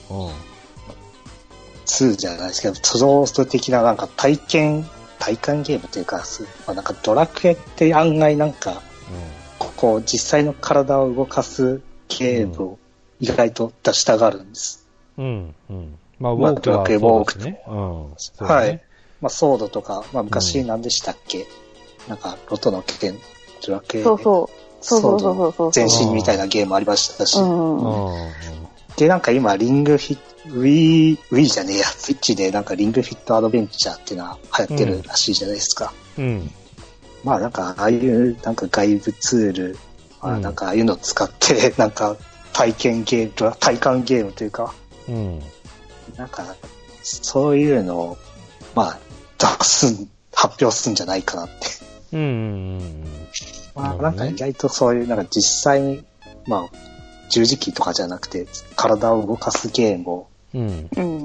ツーじゃないですけど、トロースト的ななんか体験、体感ゲームというか、まあ、なんかドラクエって案外なんか、ここ実際の体を動かすゲームを意外と出したがるんです。 うん。うん。まあ、ウォークはそうですね。うん。 はい。まあ、ソードとか、まあ、昔何でしたっけ、うん、なんか、ロトの起点、ドラクエ、 そうそう。そうそうそうそう。 前身みたいなゲームありましたし。 うんうん、 で、なんか今、リングフィット、Wii、Wii じゃねえや、スイッチでなんかリングフィットアドベンチャーっていうのは流行ってるらしいじゃないですか。 うん。うん、 まあなんか、ああいうなんか外部ツール、まあなんかああいうのを使って、なんか体験ゲーム、体感ゲームというか、 うん。 なんか、そういうのを、まあ、出す、発表するんじゃないかなって。 うんうんうん。 まあなんか意外とそういう、なんか実際に、まあ、十字キーとかじゃなくて、体を動かすゲームを、うん、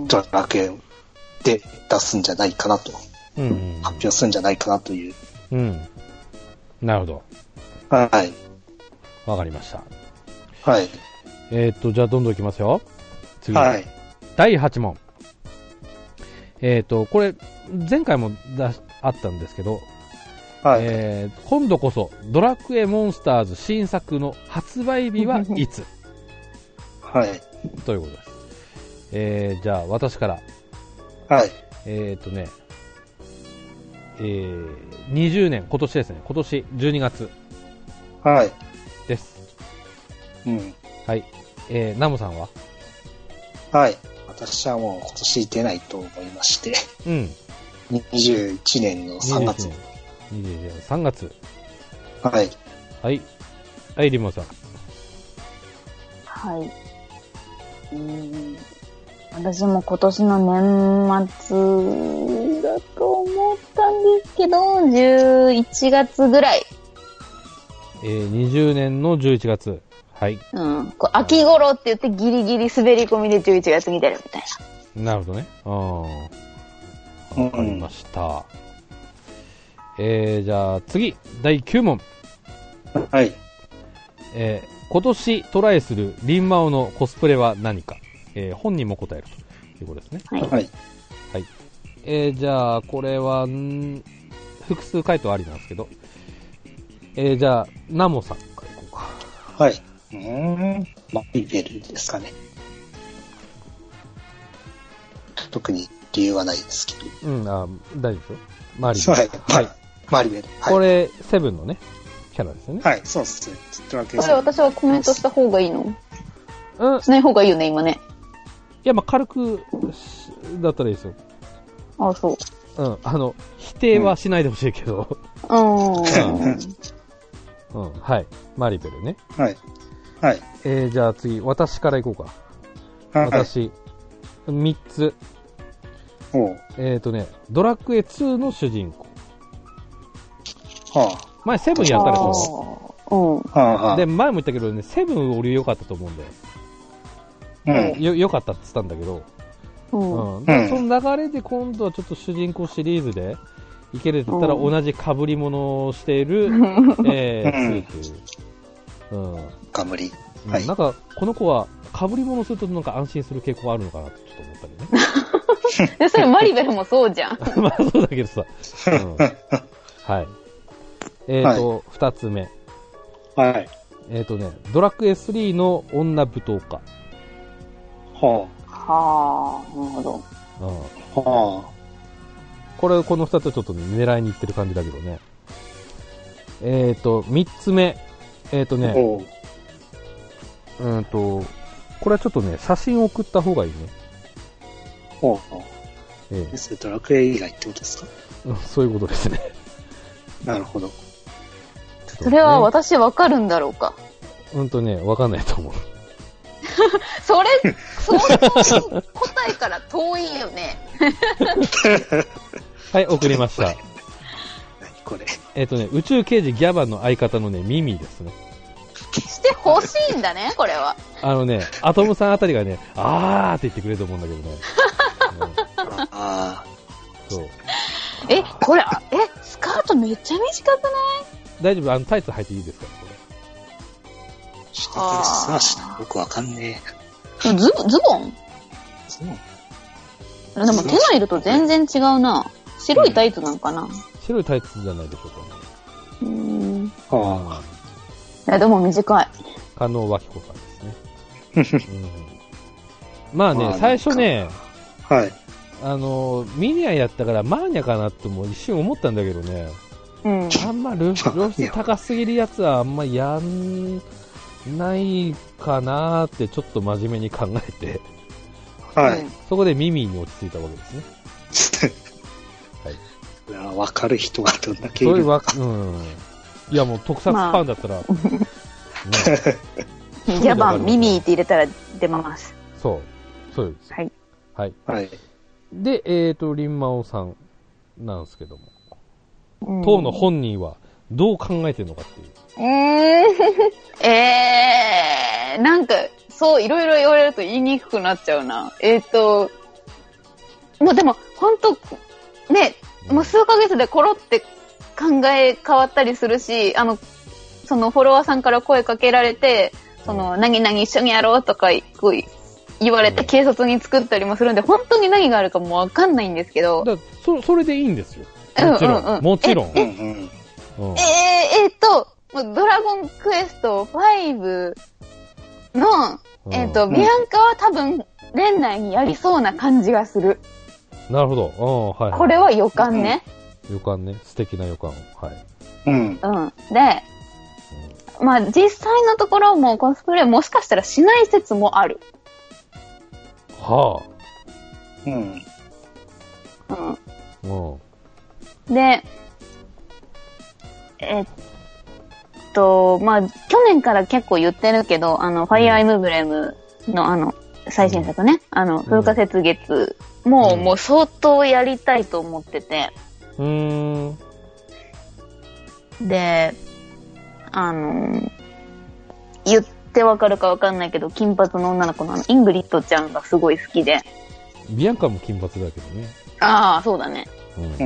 ドラクエで出すんじゃないかなと、うんうん、発表するんじゃないかなという。 うん。なるほど。 はい。 わかりました。 はい。 えー、っと、じゃあどんどんいきますよ。次。 はい。 だいはち問。えー、っと、これ、前回もだあったんですけど、はい、えー、今度こそドラクエモンスターズ新作の発売日はいつはい。 ということです。えー、じゃあ私から。 はい。 えーっとね、えー、にじゅうねん、今年ですね。今年じゅうにがつ。 はい。 です。 うん。 はい。えー、ナモさんは？ はい。私はもう今年出ないと思いまして。 うん。 にじゅういちねんのさんがつ。 にじゅういちねんのさんがつ。 はい。 はい。はい、リモさん。 はい。うーん。私も今年の年末だと思ったんですけど、じゅういちがつぐらい。 えー、にじゅうねんのじゅういちがつ。はい。 うん。こう秋頃って言ってギリギリ滑り込みでじゅういちがつに出るみたいな。なるほどね。ああ。わかりました。うん、えー、じゃあ次、だいきゅう問。 はい。 えー、今年トライするリンマオのコスプレは何か、えー、本人も答えるということですね。 はい。 はい。 はい。えー、じゃあ、これは、ん複数回答ありなんですけど、えー、じゃあ、ナモさんからいこうか。 はい。うーん。マリベルですかね。特に理由はないですけど。 うん、あ大丈夫ですよ。マリベル。 はい。はい。マリベル。はい、 これ、セブンのね、キャラですよね。 はい、そうですね。 これ私はコメントした方がいいの？ うん。 しない方がいいよね、今ね。 いや、まあ、軽く、だったらいいですよ。 ああ、そう。 うん。あの、否定はしないでほしいけど。 うん。うん。 うん。はい。マリベルね。 はい。はい。 えー、じゃあ次、私からいこうか。はい、私、みっつ。 おう。 えっ、ー、とね、ドラクエツーの主人公。 はあ。 前セブンやったでしょ。 うん。 はあ、 で、前も言ったけどね、セブン俺良かったと思うんで。 うん。 よ、良かったって言ったんだけど。 うん。 うん。でその流れで今度はちょっと主人公シリーズで、いけるって言ったら同じ被り物をしている、うん、えー、ツーという。うん。 ガムリ。 はい。 なんか、この子は、被り物するとなんか安心する傾向があるのかなってちょっと思ったりね。 で、それマリベルもそうじゃん。 まあそうだけどさ。うん、はい。えっ、ー、と、二、はい、つ目。 はい。 えっ、ー、とね、ドラクエスリーの女舞踏家。 はあ。 はあ、なるほど。 うん。 はあ。 これ、この二つちょっと、ね、狙いに行ってる感じだけどね。えっ、ー、と、三つ目。えっ、ー、とね、うんと、これはちょっとね、写真を送った方がいいね。 ほうほう。ええ。それドラクエ以外ってことですか？ うん、そういうことですね。 なるほど。 それは私わかるんだろうか？ うんとね、わかんないと思う。 それ、相当答えから遠いよね。 はい、送りました。 何これ。 えっ、ー、とね、宇宙刑事ギャバンの相方のね、ミミですね。 してほしいんだね、これは。 あのね、アトムさんあたりがね、あーって言ってくれると思うんだけどね。 うん、ああ。 そう。 え、これ、え、スカートめっちゃ短くない？ 大丈夫、あの、タイツ履いていいですか、これ。 下から素足だ。よくわかんねえ。ズ、ズボン？ ズボン？ でも手の色と全然違うな。白いタイツなんかな？ 白いタイツじゃないでしょうかね。 うーん。 はあ。 いや、でも短い。 加納脇子さんですね。うん、まあね、まあ、最初ね、 はい。 あの、ミニアやったからマーニャかなっても一瞬思ったんだけどね。 うん。 あんま露出高すぎるやつはあんまやんないかなーってちょっと真面目に考えて。 はい。 そこでミミに落ち着いたわけですね。 はい。わかる人がどんだけいるのか。そういうわ、 うん。いやもう特撮ファンだったら、まあね、ギャバン、ミミーって入れたら出ます。 そう。そうです。 はい。 はい。 はい。 で、えっ、ー、と、リンマオさんなんですけども、うん、当の本人はどう考えてるのかっていう。 えー、えー、なんか、そう、いろいろ言われると言いにくくなっちゃうな。えっ、ー、と、もうでも、ほんと、ね、もう数ヶ月でコロって考え変わったりするし、あの、そのフォロワーさんから声かけられて、その、何々一緒にやろうとか言われて軽率に作ったりもするんで、本当に何があるかもわかんないんですけど。 だそ、それでいいんですよ。もちろん。うんうんうん、もちろん。 え、え、うん、えー、えー、っと、ドラゴンクエストファイブの、えー、っと、ビアンカは多分、年内にやりそうな感じがする。 なるほど。うん、はい、はい。 これは予感ね。 予感ね。素敵な予感。はい。 うん。 うん。で、うん、まあ実際のところもコスプレもしかしたらしない説もある。 はあ。うん。 うん。 うん。 で、えっと、まあ去年から結構言ってるけど、あの、ファイアーエムブレムのあの、最新作ね、うん、あの、風化雪月も、うん、もう相当やりたいと思ってて。 うーん。 で、あの、言ってわかるかわかんないけど、金髪の女の子のあの、イングリッドちゃんがすごい好きで。 ビアンカも金髪だけどね。 ああ、そうだね。 うん。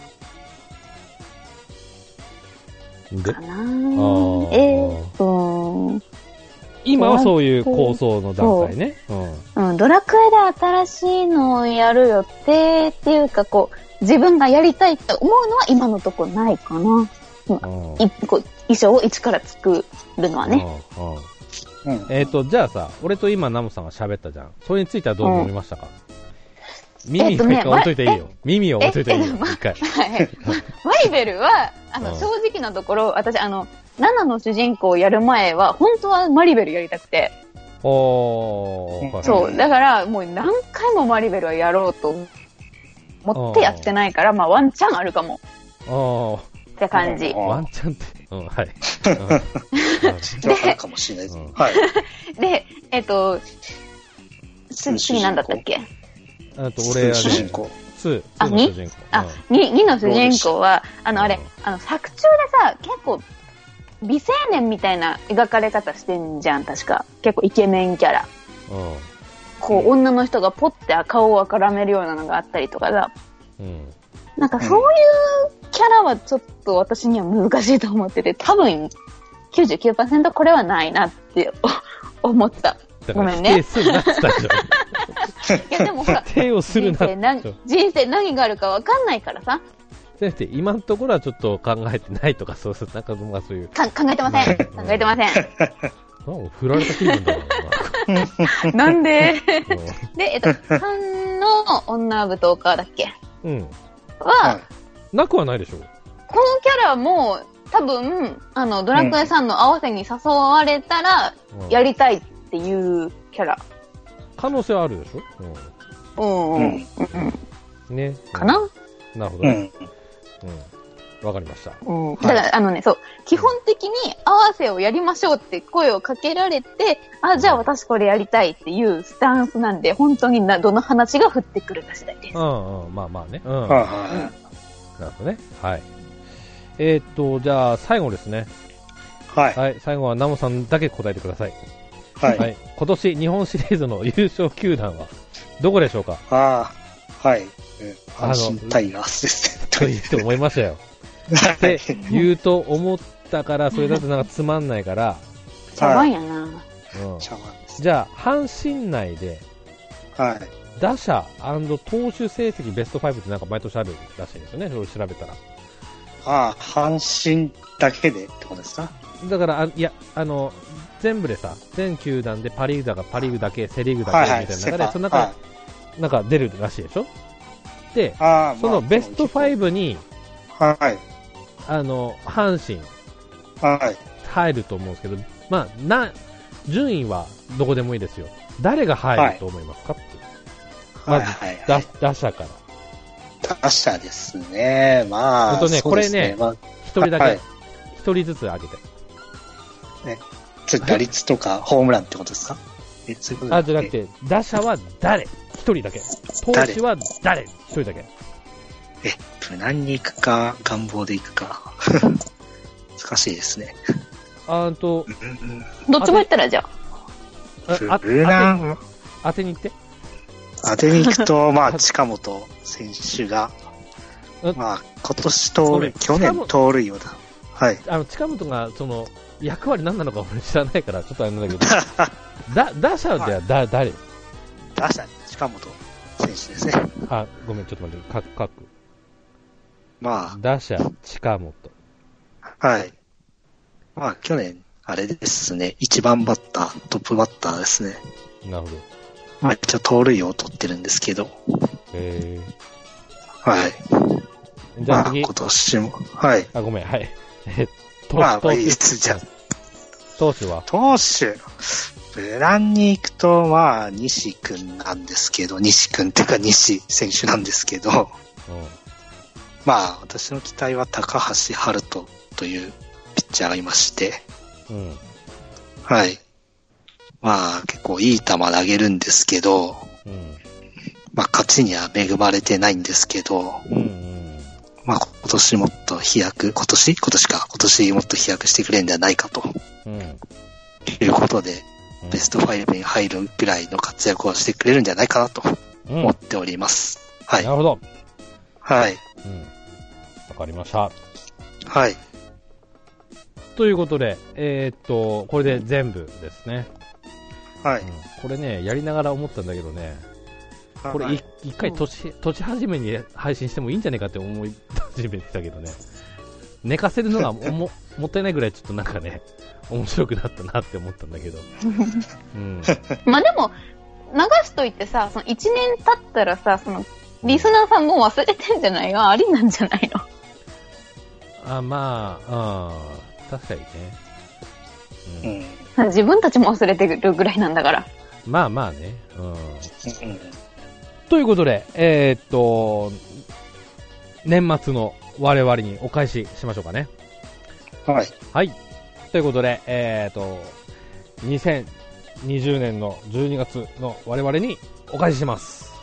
でかなーえーっと、 今はそういう構想の段階ね。 うん、うん。ドラクエで新しいのをやる予定っていうか、こう、自分がやりたいって思うのは今のところないかな。うん、いこう衣装を一から作るのはね。 うんうん、えっ、ー、と、じゃあさ、俺と今ナムさんが喋ったじゃん。それについてはどう思いましたか？うん、耳一回置いといていいよ。耳を置いといていいよ。一回。 はい。マリベルは、あの、正直なところ、私、あの、ナナの主人公をやる前は、本当はマリベルやりたくて。 おー。 そう。だから、もう何回もマリベルはやろうと思ってやってないから、まあ、ワンチャンあるかも。 あー。 って感じ。 ワンチャンって。うん、はい。 で、あるかもしれないです。うん、はい。 で、えっと、次なんだったっけ？ あと、俺はね、 主人公。 に、 あ、に？あ、に、にの主人公は、あの、あれ、あの、作中でさ、結構、美青年みたいな描かれ方してんじゃん、確か。結構イケメンキャラ。 うん、 こう、女の人がポッて顔を赤らめるようなのがあったりとかさ。 うん、 なんかそういうキャラはちょっと私には難しいと思ってて、多分 きゅうじゅうきゅうパーセント これはないなって思ってた。ごめんね。 否定するなって言ったでしょ。 いやでもほら、 否定をするなって。 人生何があるか分かんないからさ。 せめて今のところはちょっと考えてないとか、そうそう、なんかまあそういう。 か考えてません。考えてません。 振られた気分だな。 なんでで、えっと、さんの女舞踏家だっけうん。は、 なくはないでしょ。 このキャラも、多分、あの、ドラクエさんの合わせに誘われたら、やりたいっていうキャラ。 可能性はあるでしょ。うん。うん。 うん。ね。 かな？ なるほど。うん。わかりました。 うん。だから、あのね、そう、基本的に合わせをやりましょうって声をかけられて、あ、じゃあ私これやりたいっていうスタンスなんで、本当にな、どの話が降ってくるか次第です。 うんうん、まあまあね。うん。なるほどね。はい。えー、っと、じゃあ、最後ですね。 はい。 はい。最後はナモさんだけ答えてください。 はい。はい、 今年日本シリーズの優勝球団はどこでしょうか？ ああ、はい。阪神タイガースですね。 と言って思いましたよ。って言うと思ったから、それだとなんかつまんないから。 茶番やな。うん。 茶番です。 じゃあ、阪神内で、 はい。 打者&投手成績ベストファイブってなんか毎年あるらしいんですよね、それを調べたら。 ああ、阪神だけでってことですか？ だから、あいや、あの、全部でさ、全球団でパリーグだからパリーグだけ、セリーグだけみたいな中で、その中、はい、なんか出るらしいでしょ？で、あそのベストファイブに、 はい。 あの、阪神、 はい。 入ると思うんですけど、まあ、な、順位はどこでもいいですよ。誰が入ると思いますか、はい、って。まず、はいはいはい、打者から。 打者ですね。まあ、 ほんとね、これね、一、まあ、人だけ、一、はい、人ずつ上げて。 ね、それ打率とかホームランってことですか？ え、そういうことあ、じゃなくて、打者は誰？一人だけ。投手は誰？一人だけ。 え、無難に行くか、願望で行くか。難しいですね。 あーと、 どっちも言ったらじゃあ。無難。 当てに行って。 当てに行くと、まあ、近本選手が、まあ、今年盗塁、去年盗塁をだ。はい。 あの、近本が、その、役割何なのか俺知らないから、ちょっとあれなんだけど、だ、打者ではだ、誰？ 打者、近本選手ですね。 あ、ごめん、ちょっと待って、書く、書く。 まあ。 打者、近本。 はい。まあ、去年、あれですね、一番バッター、トップバッターですね。 なるほど。 まあ、一応盗塁を取ってるんですけど。 へー。はい。 じゃあ次。 まあ、今年も、はい。 あ、ごめん、はい。えっと、 まあ、いいです、じゃあ。 投手は投手。無難に行くと、まあ、西君なんですけど、西君っていうか西選手なんですけど、うん、まあ、私の期待は高橋遥人というピッチャーがいまして、うん、はい。まあ、結構いい球投げるんですけど、うん、まあ、勝ちには恵まれてないんですけど、うんうん、まあ、今年もっと飛躍、今年今年か、今年もっと飛躍してくれるんではないかと、うん、いうことで、ベストファイブに入るぐらいの活躍をしてくれるんじゃないかなと思っております。うん、はい。 なるほど。 はい。 うん。わかりました。 はい。 ということで、えー、っと、これで全部ですね。 はい、うん。 これね、やりながら思ったんだけどね、これ一、一回年、年始めに配信してもいいんじゃないかって思い始めてたけどね。寝かせるのがも、もったいないぐらいちょっとなんかね、面白くなったなって思ったんだけど。 うん、まあでも、流しといてさ、そのいちねん経ったらさ、その、リスナーさんもう忘れてんじゃないの？ありなんじゃないの？あ、まあ、うん、確かにね、うん。自分たちも忘れてるぐらいなんだから。 まあまあね。うん。ということで、えー、っと、年末の我々にお返ししましょうかね。 はい。 はい。ということで、えー、っと、にせんにじゅうねんのじゅうにがつの我々にお返しします。